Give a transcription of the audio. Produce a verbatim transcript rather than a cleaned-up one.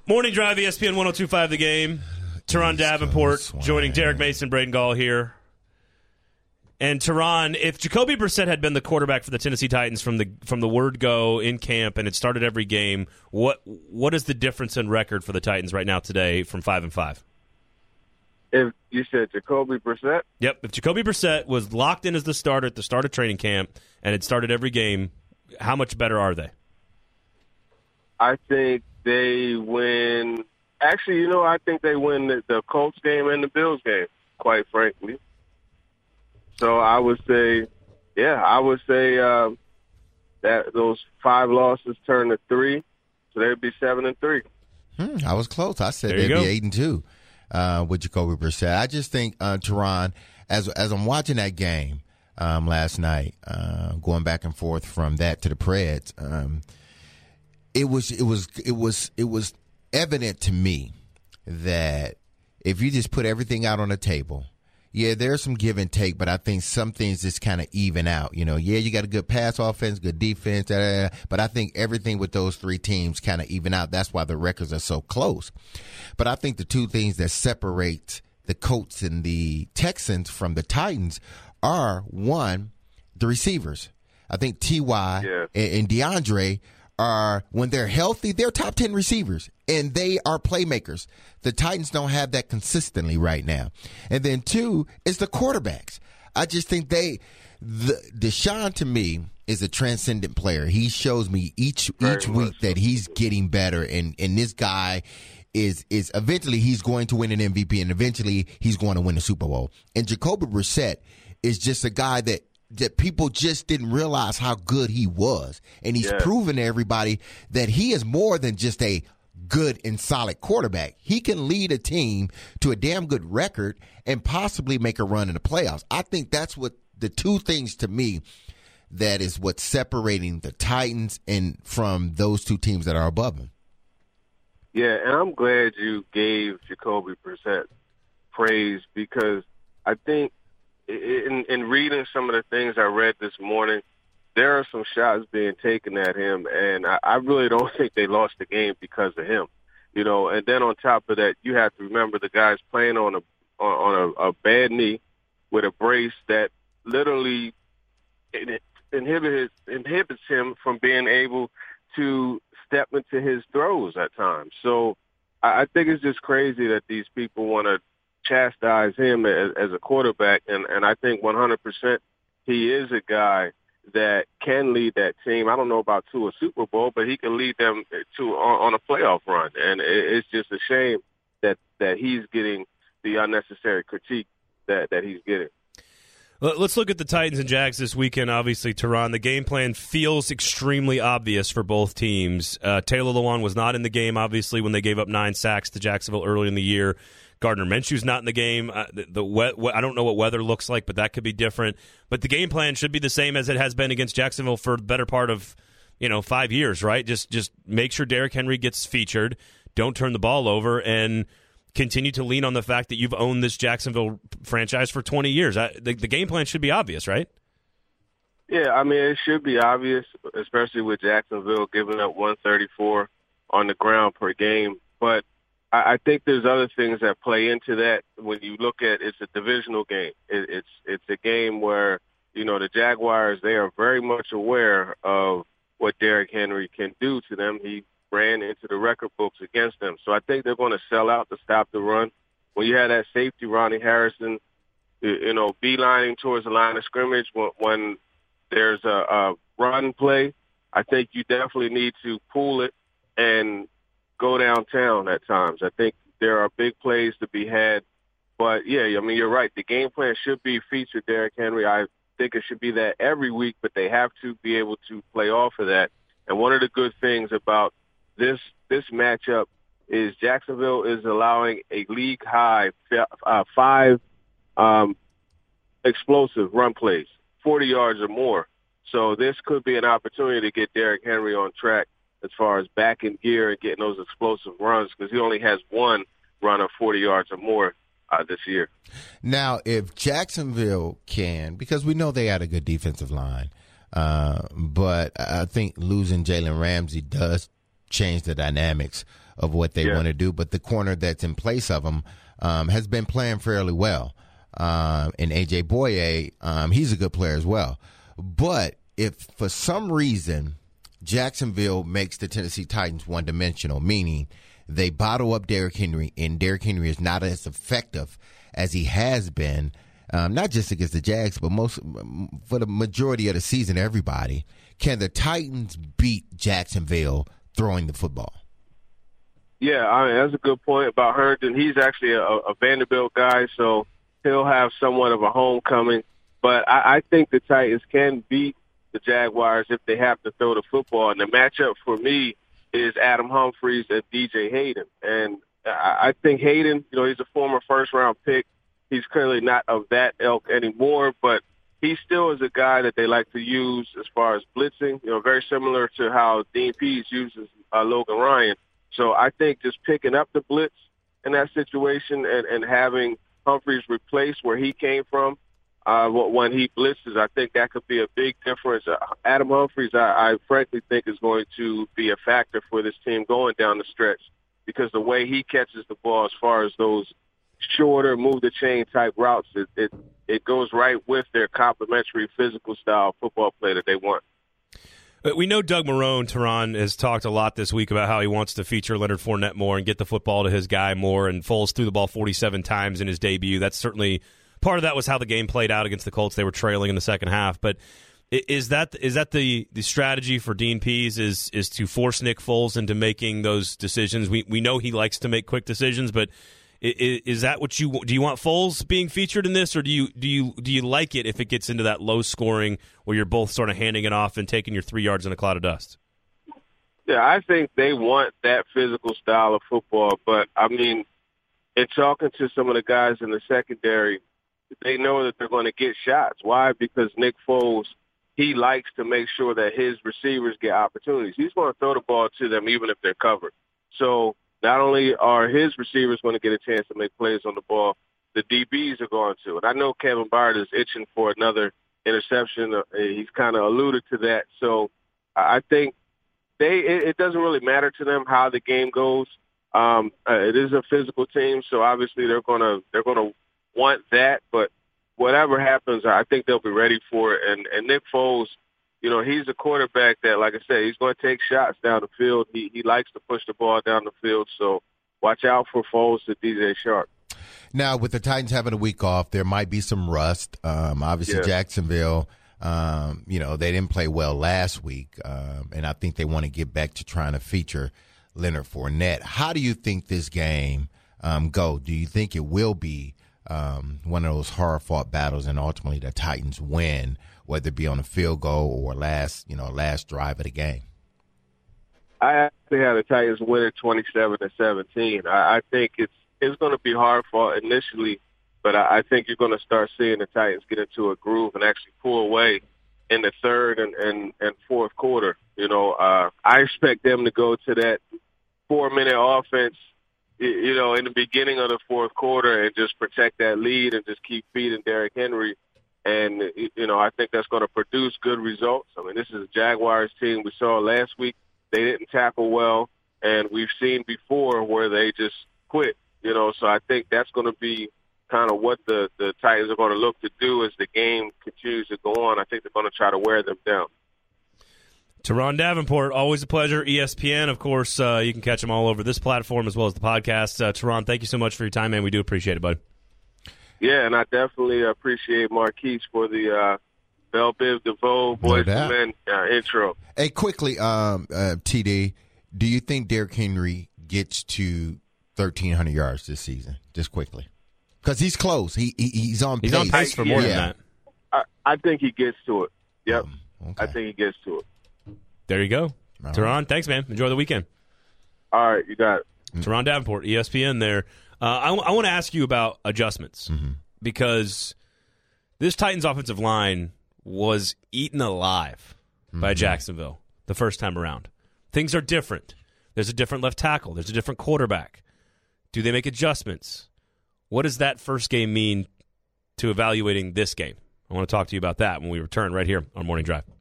Morning Drive, E S P N one oh two point five The Game. Teron Davenport joining Derek Mason, Braden Gall here. And Teron, if Jacoby Brissett had been the quarterback for the Tennessee Titans from the from the word go in camp and it started every game, what what is the difference in record for the Titans right now today from five and five? If you said Jacoby Brissett? Yep. If Jacoby Brissett was locked in as the starter at the start of training camp and it started every game, how much better are they? I think they win. Actually, you know, I think they win the, the Colts game and the Bills game, quite frankly. So I would say, yeah, I would say um, that those five losses turn to three, so they'd be seven and three. Hmm, I was close. I said there they'd be eight and two uh, with Jacoby Brissett. I just think, uh, Teron, as as I'm watching that game um, last night, uh, going back and forth from that to the Preds, um, it was it was it was it was evident to me that if you just put everything out on the table. Yeah, there's some give and take, but I think some things just kind of even out. You know, yeah, you got a good pass offense, good defense, da, da, da, but I think everything with those three teams kind of even out. That's why the records are so close. But I think the two things that separate the Colts and the Texans from the Titans are, one, the receivers. I think T Y yeah. and, and DeAndre are, when they're healthy, they're top ten receivers, and they are playmakers. The Titans don't have that consistently right now. And then, two, is the quarterbacks. I just think they the, – Deshaun, to me, is a transcendent player. He shows me each Very each week much. that he's getting better, and, and this guy is is eventually he's going to win an M V P, and eventually he's going to win a Super Bowl. And Jacoby Brissett is just a guy that – that people just didn't realize how good he was. And he's yeah. proven to everybody that he is more than just a good and solid quarterback. He can lead a team to a damn good record and possibly make a run in the playoffs. I think that's what the two things to me that is what's separating the Titans and from those two teams that are above them. Yeah, and I'm glad you gave Jacoby Brissett praise because I think In, in reading some of the things I read this morning, there are some shots being taken at him, and I, I really don't think they lost the game because of him. You know, and then on top of that, you have to remember the guy's playing on a on a, a bad knee with a brace that literally inhibits inhibits him from being able to step into his throws at times. So I, I think it's just crazy that these people want to chastise him as, as a quarterback, and, and I think one hundred percent he is a guy that can lead that team. I don't know about to a Super Bowl, but he can lead them to on, on a playoff run, and it, it's just a shame that, that he's getting the unnecessary critique that, that he's getting. Let's look at the Titans and Jags this weekend. Obviously, Teron, the game plan feels extremely obvious for both teams. Uh, Taylor Lewan was not in the game, obviously, when they gave up nine sacks to Jacksonville early in the year. Gardner Minshew's not in the game. Uh, the, the we- I don't know what weather looks like, but that could be different. But the game plan should be the same as it has been against Jacksonville for the better part of, you know, five years, right? Just just make sure Derrick Henry gets featured, don't turn the ball over, and continue to lean on the fact that you've owned this Jacksonville franchise for twenty years. I, the, the game plan should be obvious, right? Yeah, I mean, it should be obvious, especially with Jacksonville giving up one thirty-four on the ground per game. But I think there's other things that play into that. When you look at it's a divisional game. It, it's it's a game where, you know, the Jaguars, they are very much aware of what Derrick Henry can do to them. He ran into the record books against them. So I think they're going to sell out to stop the run. When you have that safety, Ronnie Harrison, you know, beelining towards the line of scrimmage, when, when there's a, a run play, I think you definitely need to pull it and go downtown at times. I think there are big plays to be had. But, yeah, I mean, you're right. The game plan should be feature Derrick Henry. I think it should be that every week, but they have to be able to play off of that. And one of the good things about this this matchup is Jacksonville is allowing a league-high uh, five um, explosive run plays, forty yards or more. So this could be an opportunity to get Derrick Henry on track as far as back in gear and getting those explosive runs, because he only has one run of forty yards or more uh, this year. Now, if Jacksonville can, because we know they had a good defensive line, uh, but I think losing Jalen Ramsey does change the dynamics of what they yeah. want to do. But the corner that's in place of him um, has been playing fairly well. Um, and A J Boye, um, he's a good player as well. But if for some reason Jacksonville makes the Tennessee Titans one-dimensional, meaning they bottle up Derrick Henry, and Derrick Henry is not as effective as he has been, um, not just against the Jags, but most for the majority of the season, everybody, can the Titans beat Jacksonville throwing the football? Yeah, I mean, that's a good point about Herndon. He's actually a, a Vanderbilt guy, so he'll have somewhat of a homecoming. But I, I think the Titans can beat the Jaguars if they have to throw the football. And the matchup for me is Adam Humphries and D J Hayden. And I, I think Hayden, you know, he's a former first-round pick. He's clearly not of that ilk anymore, but he still is a guy that they like to use as far as blitzing, you know, very similar to how Dean Pease uses uh, Logan Ryan. So I think just picking up the blitz in that situation and, and having Humphries replace where he came from uh, when he blitzes, I think that could be a big difference. Uh, Adam Humphries, I, I frankly think, is going to be a factor for this team going down the stretch because the way he catches the ball as far as those shorter move-the-chain type routes, it, it, it goes right with their complementary physical style football play that they want. We know Doug Marrone, Teron, has talked a lot this week about how he wants to feature Leonard Fournette more and get the football to his guy more, and Foles threw the ball forty-seven times in his debut. That's certainly part of that was how the game played out against the Colts. They were trailing in the second half. But is that is that the, the strategy for Dean Pease is is to force Nick Foles into making those decisions? We we know he likes to make quick decisions, but is, is that what you do? You want Foles being featured in this, or do you do you do you like it if it gets into that low scoring where you're both sort of handing it off and taking your three yards in a cloud of dust? Yeah, I think they want that physical style of football. But, I mean, in talking to some of the guys in the secondary, they know that they're going to get shots. Why? Because Nick Foles, he likes to make sure that his receivers get opportunities. He's going to throw the ball to them even if they're covered. So not only are his receivers going to get a chance to make plays on the ball, the D Bs are going to. And I know Kevin Byard is itching for another interception. Uh, he's kind of alluded to that. So I think they it, it doesn't really matter to them how the game goes. Um, uh, it is a physical team, so obviously they're gonna they're gonna want that. But whatever happens, I think they'll be ready for it. And and Nick Foles, you know, he's a quarterback that, like I said, he's going to take shots down the field. He he likes to push the ball down the field. So watch out for Foles to D J Shark. Now, with the Titans having a week off, there might be some rust. Um, obviously, yeah. Jacksonville, um, you know, they didn't play well last week, um, and I think they want to get back to trying to feature Leonard Fournette. How do you think this game um, go? Do you think it will be um, one of those hard-fought battles, and ultimately the Titans win, whether it be on a field goal or last, you know, last drive of the game? I actually have the Titans winning twenty-seven to seventeen. I, I think it's it's going to be hard fought initially, but I, I think you're going to start seeing the Titans get into a groove and actually pull away in the third and, and, and fourth quarter. You know, uh, I expect them to go to that four-minute offense, you know, in the beginning of the fourth quarter and just protect that lead and just keep feeding Derrick Henry. And, you know, I think that's going to produce good results. I mean, this is a Jaguars team we saw last week. They didn't tackle well, and we've seen before where they just quit. You know, so I think that's going to be kind of what the, the Titans are going to look to do as the game continues to go on. I think they're going to try to wear them down. Teron Davenport, always a pleasure. E S P N, of course, uh, you can catch them all over this platform as well as the podcast. Uh, Teron, thank you so much for your time, man. We do appreciate it, bud. Yeah, and I definitely appreciate Marquise for the uh, Belle Biv DeVoe Boys no Men uh, intro. Hey, quickly, um, uh, T D, do you think Derrick Henry gets to thirteen hundred yards this season? Just quickly, because he's close. He, he he's on he's pace. on pace for more yeah. than that. I, I think he gets to it. Yep, um, okay. I think he gets to it. There you go, all Teron. Right. Thanks, man. Enjoy the weekend. All right, you got it. Mm-hmm. Teron Davenport, E S P N. There. Uh, I, w- I want to ask you about adjustments mm-hmm. because this Titans offensive line was eaten alive mm-hmm. by Jacksonville the first time around. Things are different. There's a different left tackle. There's a different quarterback. Do they make adjustments? What does that first game mean to evaluating this game? I want to talk to you about that when we return right here on Morning Drive.